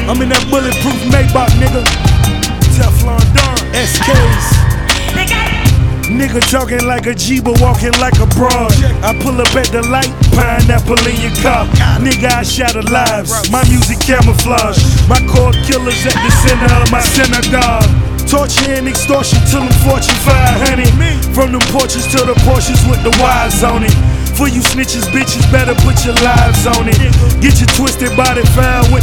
I'm in that bulletproof Maybach, nigga. Teflon Don, SKs. Nigga talking like a G, but walking like a broad. I pull up at the light, pineapple in your car. Nigga, I shatter lives, my music camouflage. My core killers at the center of my synagogue. Torture and extortion till them Fortune 500. From them porches to the Porsches with the wires on it. For you snitches, bitches, better put your lives on it. Get your twisted body found with